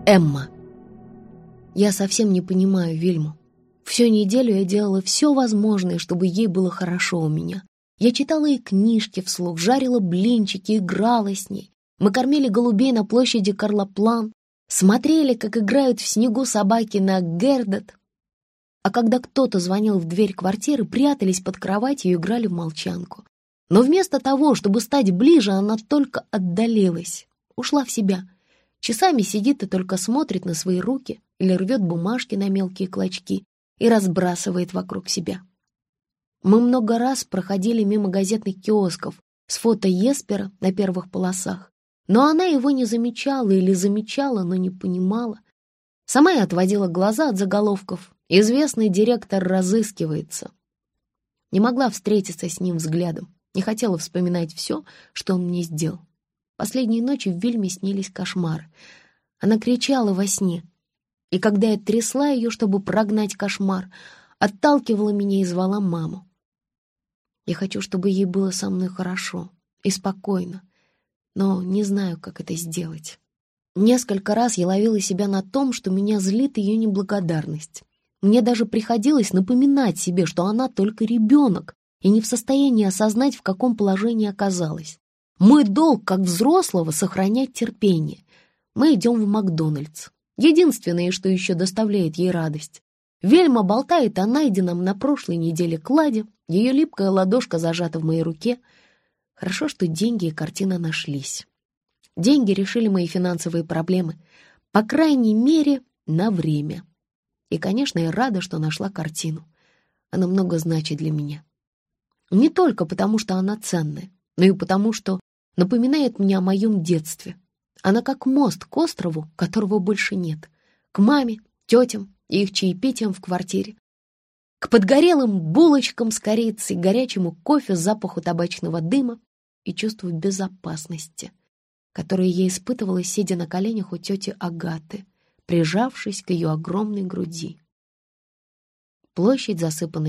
Эмма. Я совсем не понимаю Вильму. Всю неделю я делала все возможное, чтобы ей было хорошо у меня. Я читала ей книжки вслух, жарила блинчики, играла с ней. Мы кормили голубей на площади Карлоплан, смотрели, как играют в снегу собаки на Гердет. А когда кто-то звонил в дверь квартиры, прятались под кроватью и играли в молчанку. Но вместо того, чтобы стать ближе, она только отдалилась, ушла в себя. Часами сидит и только смотрит на свои руки или рвет бумажки на мелкие клочки и разбрасывает вокруг себя. Мы много раз проходили мимо газетных киосков с фото Еспера на первых полосах, но она его не замечала или замечала, но не понимала. Сама я отводила глаза от заголовков «Известный директор разыскивается». Не могла встретиться с ним взглядом, не хотела вспоминать все, что он мне сделал. Последние ночи в Вильме снились кошмары. Она кричала во сне, и когда я трясла ее, чтобы прогнать кошмар, отталкивала меня и звала маму. Я хочу, чтобы ей было со мной хорошо и спокойно, но не знаю, как это сделать. Несколько раз я ловила себя на том, что меня злит ее неблагодарность. Мне даже приходилось напоминать себе, что она только ребенок и не в состоянии осознать, в каком положении оказалась. Мой долг, как взрослого, сохранять терпение. Мы идем в Макдональдс. Единственное, что еще доставляет ей радость. Вельма болтает о найденном на прошлой неделе кладе, ее липкая ладошка зажата в моей руке. Хорошо, что деньги и картина нашлись. Деньги решили мои финансовые проблемы, по крайней мере, на время. И, конечно, я рада, что нашла картину. Она много значит для меня. Не только потому, что она ценная, но и потому, что напоминает мне о моем детстве. Она как мост к острову, которого больше нет, к маме, тетям и их чаепитиям в квартире, к подгорелым булочкам с корицей, горячему кофе, запаху табачного дыма и чувству безопасности, которое я испытывала, сидя на коленях у тети Агаты, прижавшись к ее огромной груди. Площадь, засыпанная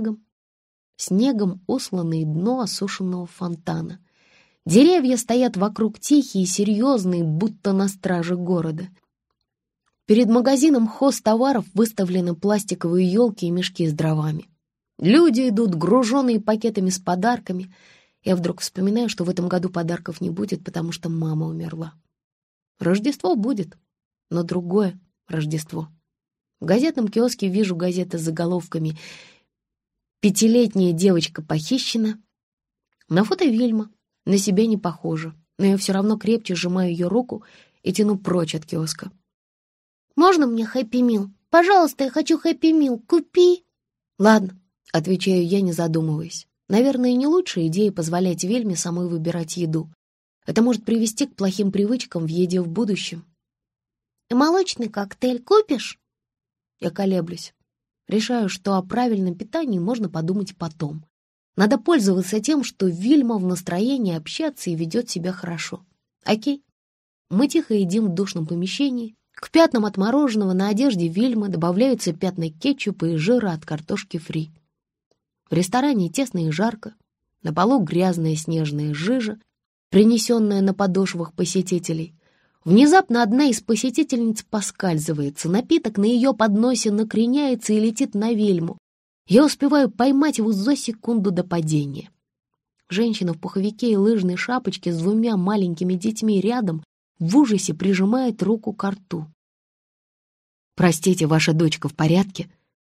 снегом усланное дно осушенного фонтана. Деревья стоят вокруг тихие и серьезные, будто на страже города. Перед магазином хозтоваров выставлены пластиковые елки и мешки с дровами. Люди идут, груженные пакетами с подарками. Я вдруг вспоминаю, что в этом году подарков не будет, потому что мама умерла. Рождество будет, но другое Рождество. В газетном киоске вижу газеты с заголовками «Пятилетняя девочка похищена». На фото Вильма. На себя не похожа, но я все равно крепче сжимаю ее руку и тяну прочь от киоска. «Можно мне Хэппи Мил? Пожалуйста, я хочу Хэппи Мил. Купи!» «Ладно», — отвечаю я, не задумываясь. Наверное, не лучшая идея позволять Вильме самой выбирать еду. Это может привести к плохим привычкам в еде в будущем. «Молочный коктейль купишь?» Я колеблюсь. Решаю, что о правильном питании можно подумать потом. Надо пользоваться тем, что Вильма в настроении общаться и ведет себя хорошо. Окей. Мы тихо едим в душном помещении. К пятнам от мороженого на одежде Вильмы добавляются пятна кетчупа и жира от картошки фри. В ресторане тесно и жарко. На полу грязная снежная жижа, принесенная на подошвах посетителей. Внезапно одна из посетительниц поскальзывается. Напиток на ее подносе накреняется и летит на Вильму. Я успеваю поймать его за секунду до падения. Женщина в пуховике и лыжной шапочке с двумя маленькими детьми рядом в ужасе прижимает руку к рту. «Простите, ваша дочка в порядке?»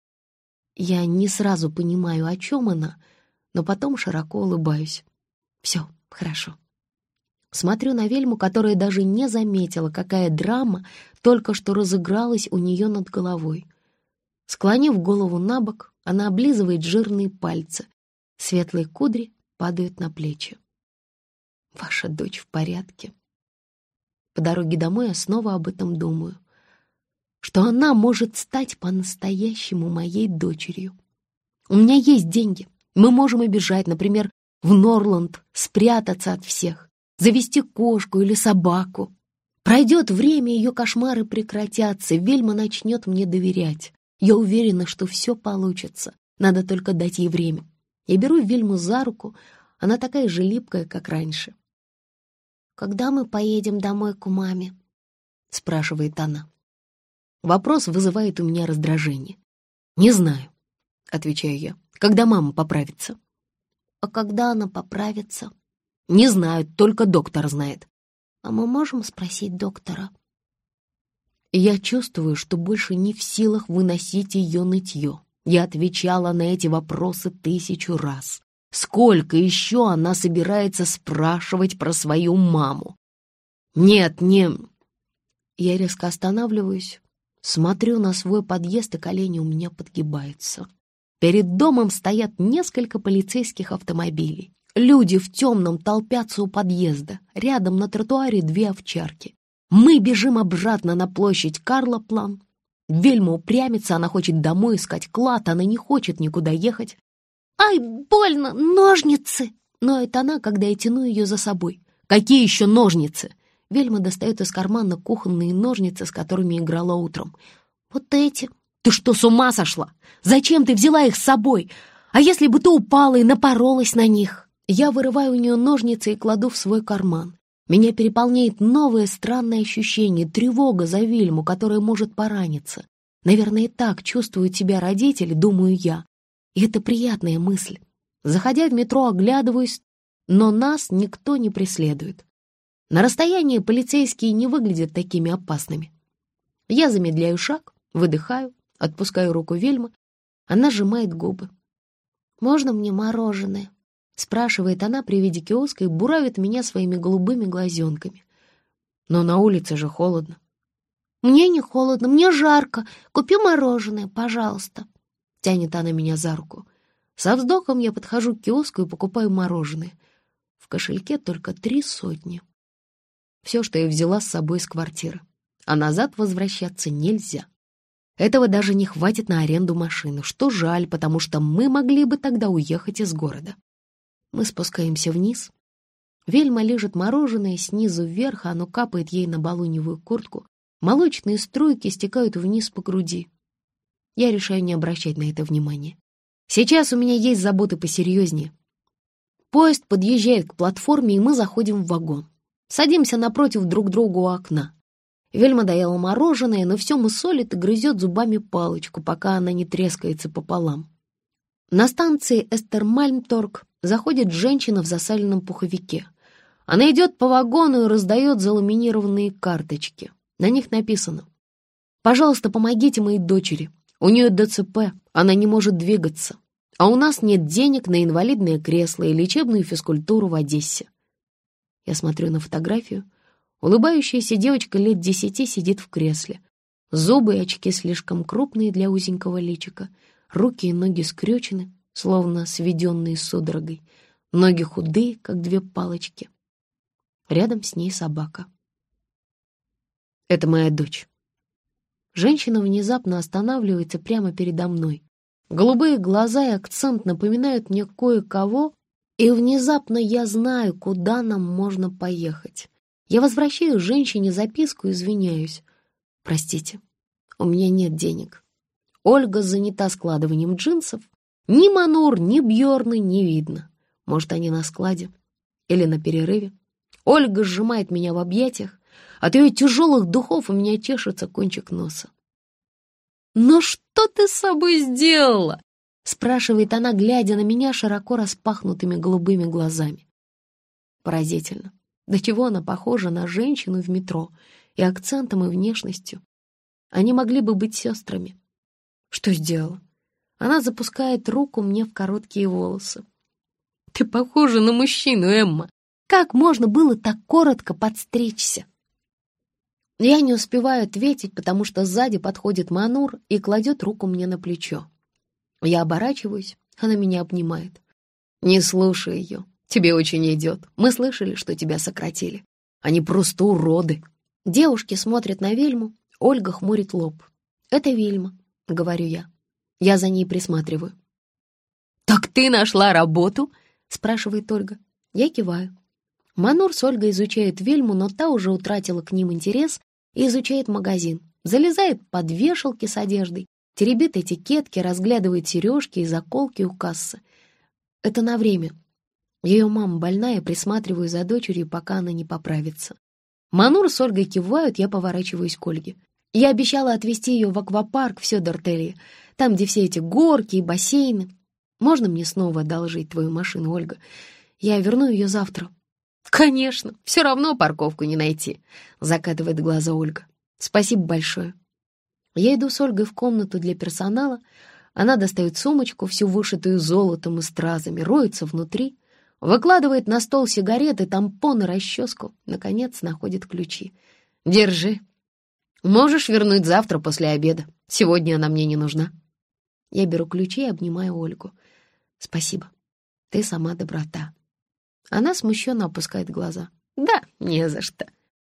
Я не сразу понимаю, о чем она, но потом широко улыбаюсь. «Все хорошо». Смотрю на Вельму, которая даже не заметила, какая драма только что разыгралась у нее над головой. Склонив голову на бок, она облизывает жирные пальцы. Светлые кудри падают на плечи. «Ваша дочь в порядке?» По дороге домой я снова об этом думаю. Что она может стать по-настоящему моей дочерью. У меня есть деньги. Мы можем убежать, например, в Норланд, спрятаться от всех, завести кошку или собаку. Пройдет время, ее кошмары прекратятся, Вельма начнет мне доверять. Я уверена, что все получится. Надо только дать ей время. Я беру Вильму за руку. Она такая же липкая, как раньше. «Когда мы поедем домой к маме?» — спрашивает она. Вопрос вызывает у меня раздражение. «Не знаю», — отвечаю я, — «когда мама поправится». «А когда она поправится?» «Не знаю, только доктор знает». «А мы можем спросить доктора?» Я чувствую, что больше не в силах выносить ее нытье. Я отвечала на эти вопросы 1000 раз. Сколько еще она собирается спрашивать про свою маму? Нет, не... Я резко останавливаюсь, смотрю на свой подъезд, и колени у меня подгибаются. Перед домом стоят несколько полицейских автомобилей. Люди в темном толпятся у подъезда. Рядом на тротуаре 2 овчарки. Мы бежим обратно на площадь Карлоплан. Вельма упрямится, она хочет домой искать клад, она не хочет никуда ехать. «Ай, больно! Ножницы!» Ноет она, когда я тяну ее за собой. «Какие еще ножницы?» Вельма достает из кармана кухонные ножницы, с которыми играла утром. «Вот эти». «Ты что, с ума сошла? Зачем ты взяла их с собой? А если бы ты упала и напоролась на них?» Я вырываю у нее ножницы и кладу в свой карман. Меня переполняет новое странное ощущение, тревога за Вильму, которая может пораниться. Наверное, и так чувствуют себя родители, думаю я. И это приятная мысль. Заходя в метро, оглядываюсь, но нас никто не преследует. На расстоянии полицейские не выглядят такими опасными. Я замедляю шаг, выдыхаю, отпускаю руку Вельмы. Она сжимает губы. «Можно мне мороженое?» Спрашивает она при виде киоска и буравит меня своими голубыми глазенками. «Но на улице же холодно». «Мне не холодно, мне жарко. Купи мороженое, пожалуйста». Тянет она меня за руку. Со вздохом я подхожу к киоску и покупаю мороженое. В кошельке только 3 сотни. Все, что я взяла с собой из квартиры. А назад возвращаться нельзя. Этого даже не хватит на аренду машины, что жаль, потому что мы могли бы тогда уехать из города. Мы спускаемся вниз. Вельма лижет мороженое снизу вверх, а оно капает ей на балуневую куртку. Молочные струйки стекают вниз по груди. Я решаю не обращать на это внимания. Сейчас у меня есть заботы посерьезнее. Поезд подъезжает к платформе, и мы заходим в вагон. Садимся напротив друг друга у окна. Вельма доела мороженое, но все мусолит и грызет зубами палочку, пока она не трескается пополам. На станции Эстермальмторг заходит женщина в засаленном пуховике. Она идет по вагону и раздает заламинированные карточки. На них написано: «Пожалуйста, помогите моей дочери. У нее ДЦП, она не может двигаться. А у нас нет денег на инвалидное кресло и лечебную физкультуру в Одессе». Я смотрю на фотографию. Улыбающаяся девочка лет 10 сидит в кресле. Зубы и очки слишком крупные для узенького личика. Руки и ноги скрючены, словно сведенные судорогой. Ноги худые, как 2 палочки. Рядом с ней собака. «Это моя дочь». Женщина внезапно останавливается прямо передо мной. Голубые глаза и акцент напоминают мне кое-кого, и внезапно я знаю, куда нам можно поехать. Я возвращаю женщине записку и извиняюсь. «Простите, у меня нет денег». Ольга занята складыванием джинсов. Ни Манур, ни Бьорны не видно. Может, они на складе или на перерыве. Ольга сжимает меня в объятиях. От ее тяжелых духов у меня чешется кончик носа. «Ну что ты с собой сделала?» — спрашивает она, глядя на меня широко распахнутыми голубыми глазами. Поразительно. До чего она похожа на женщину в метро и акцентом, и внешностью. Они могли бы быть сестрами. Что сделала? Она запускает руку мне в короткие волосы. «Ты похожа на мужчину, Эмма. Как можно было так коротко подстричься?» Я не успеваю ответить, потому что сзади подходит Манур и кладет руку мне на плечо. Я оборачиваюсь, она меня обнимает. «Не слушай ее. Тебе очень идет. Мы слышали, что тебя сократили. Они просто уроды». Девушки смотрят на Вельму, Ольга хмурит лоб. «Это Вильма», — говорю я. Я за ней присматриваю. «Так ты нашла работу?» — спрашивает Ольга. Я киваю. Манур с Ольгой изучают Вельму, но та уже утратила к ним интерес и изучает магазин. Залезает под вешалки с одеждой, теребит этикетки, разглядывает сережки и заколки у кассы. Это на время. Ее мама больная, присматриваю за дочерью, пока она не поправится. Манур с Ольгой кивают, я поворачиваюсь к Ольге. Я обещала отвезти ее в аквапарк в Сёдертелье, там, где все эти горки и бассейны. Можно мне снова одолжить твою машину, Ольга? Я верну ее завтра. Конечно, все равно парковку не найти, закатывает глаза Ольга. Спасибо большое. Я иду с Ольгой в комнату для персонала. Она достает сумочку, всю вышитую золотом и стразами, роется внутри, выкладывает на стол сигареты, тампон и расческу. Наконец находит ключи. Держи. Можешь вернуть завтра после обеда. Сегодня она мне не нужна. Я беру ключи и обнимаю Ольгу. Спасибо. Ты сама доброта. Она смущенно опускает глаза. Да, не за что.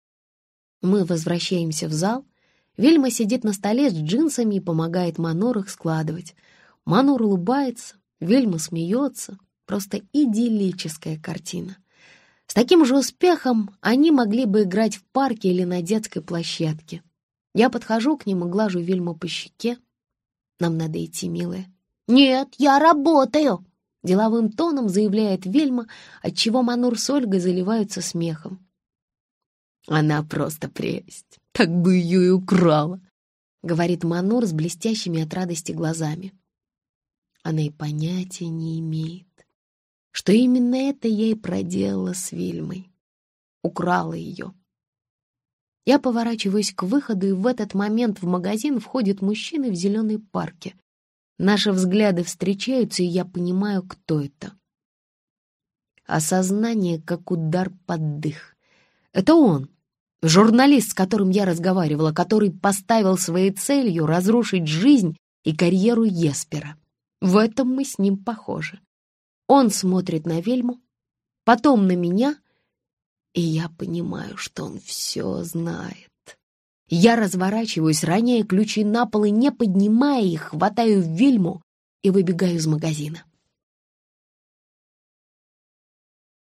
Мы возвращаемся в зал. Вильма сидит на столе с джинсами и помогает Манур их складывать. Манур улыбается, Вильма смеется. Просто идиллическая картина. С таким же успехом они могли бы играть в парке или на детской площадке. Я подхожу к ним и глажу Вильму по щеке. Нам надо идти, милая. Нет, я работаю, деловым тоном заявляет Вильма, отчего Манур с Ольгой заливаются смехом. Она просто прелесть, так бы ее и украла, говорит Манур с блестящими от радости глазами. Она и понятия не имеет, что именно это я и проделала с Вильмой. Украла ее. Я поворачиваюсь к выходу, и в этот момент в магазин входит мужчина в зеленой парке. Наши взгляды встречаются, и я понимаю, кто это. Осознание, как удар под дых. Это он, журналист, с которым я разговаривала, который поставил своей целью разрушить жизнь и карьеру Еспера. В этом мы с ним похожи. Он смотрит на Вельму, потом на меня, и я понимаю, что он все знает. Я разворачиваюсь, роняя ключи на пол и, не поднимая их, хватаю Вильму и выбегаю из магазина.